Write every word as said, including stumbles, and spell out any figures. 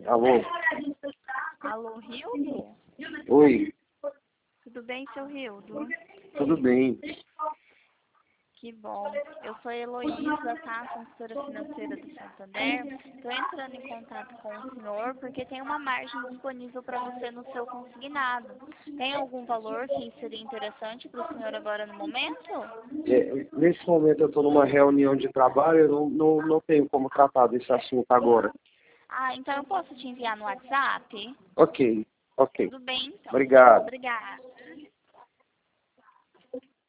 Alô? Alô, Rildo? Oi, Tudo bem, seu Rildo? tudo bem? Que bom. Eu sou a Heloísa, tá? Consultora financeira do Santander. Estou entrando em contato com o senhor porque tem uma margem disponível para você no seu consignado. Tem algum valor que seria interessante para o senhor agora no momento? É, nesse momento eu estou numa reunião de trabalho, eu não, não, não tenho como tratar desse assunto agora. Ah, então eu posso te enviar no WhatsApp? Ok, ok. Tudo bem, então. Obrigado. Obrigada.